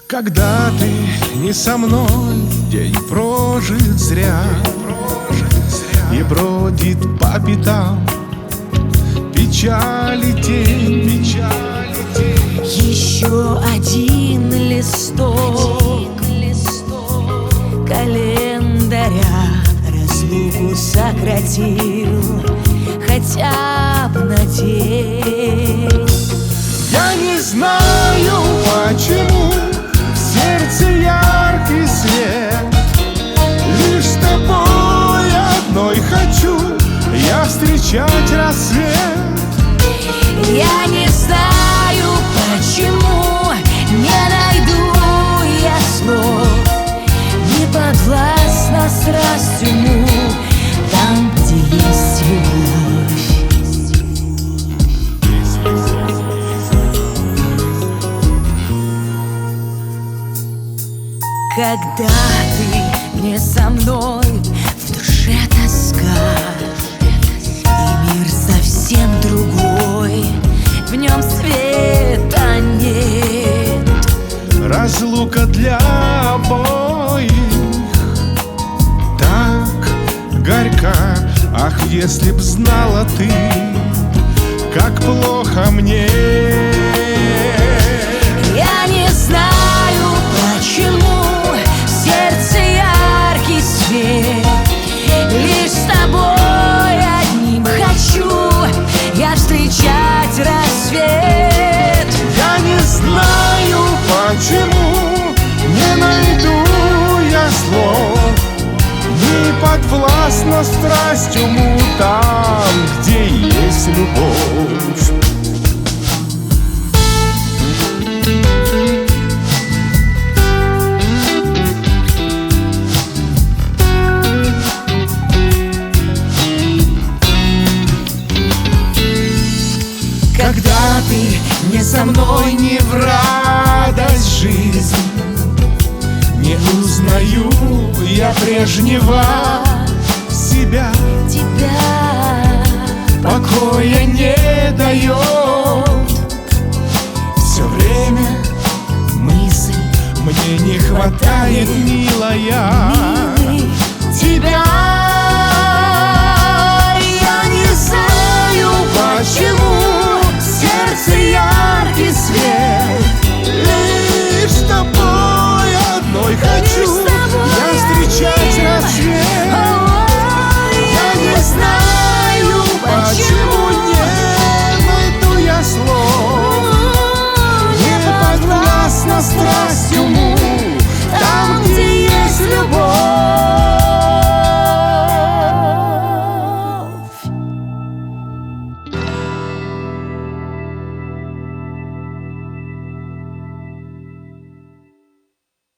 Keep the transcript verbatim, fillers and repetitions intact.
Когда ты не со мной, день прожит зря, и бродит по пятам печали тень. Еще один листок календаря разлуку сократил хотя бы на день. Я не знаю, почему в сердце яркий свет. Лишь с тобой одной хочу я встречать рассвет. Я не знаю, почему не найду я слов, не подвластна страсть уму там, где есть любовь. Когда ты не со мной, в душе тоска, и мир совсем другой, в нем света нет. Разлука для обоих так горька. Ах, если б знала ты, как плохо мне. Я не знаю, почему в сердце яркий свет. Лишь с тобой одним хочу я встречать рассвет. Я не знаю, почему не найду я слов, не подвластна страсть уму там, где есть любовь. Когда ты не со мной, не в радость жизнь, не узнаю я прежнего себя. Тебя покоя не дает все время мысль, мне не хватает, милая.